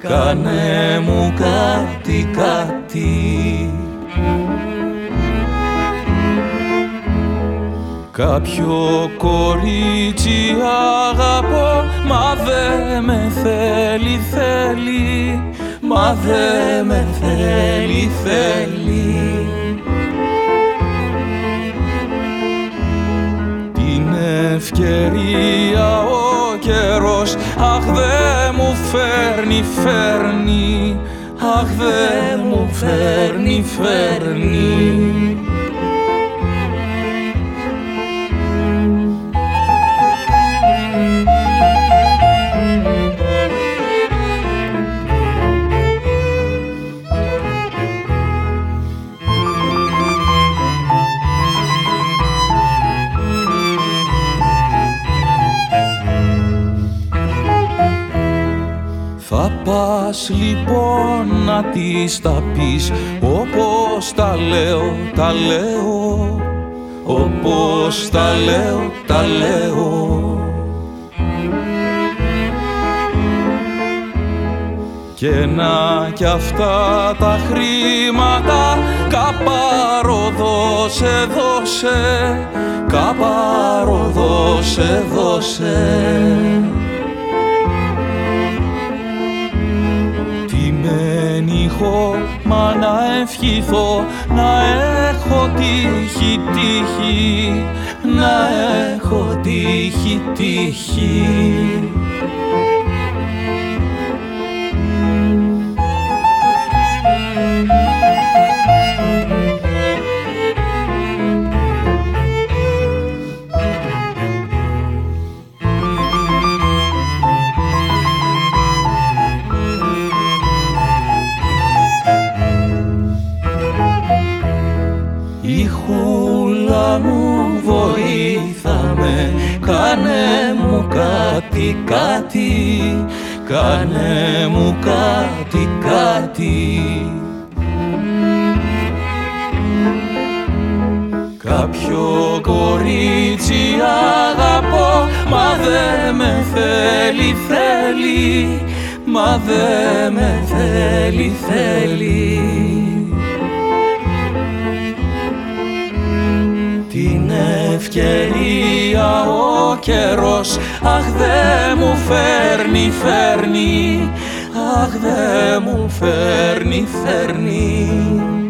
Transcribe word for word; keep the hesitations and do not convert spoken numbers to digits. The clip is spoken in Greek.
κάνε μου κάτι, κάτι. Κάποιο κορίτσι αγαπώ, μα δε με θέλει, θέλει, μα δε με θέλει, θέλει. Την ευκαιρία ο καιρός, αχ δε μου φέρνει, φέρνει, αχ δε μου φέρνει, φέρνει. Θα πας λοιπόν να της τα πεις, όπως τα λέω, τα λέω, όπως τα λέω, τα λέω. Και να κι αυτά τα χρήματα, καπάρο δώσε, δώσε, καπάρο δώσε, δώσε. Έχω, μα να ευχηθώ, να έχω τύχη, τύχη, να έχω τύχη, τύχη. Χούλα μου βοήθαμε, κάνε μου κάτι, κάτι, κάνε μου κάτι, κάτι. Κάποιο κορίτσι αγαπώ, μα δε με θέλει, θέλει, μα δε με θέλει, θέλει. Την ευκαιρία ο καιρός, αχ δε μου φέρνει, φέρνει, αχ δε μου φέρνει, φέρνει.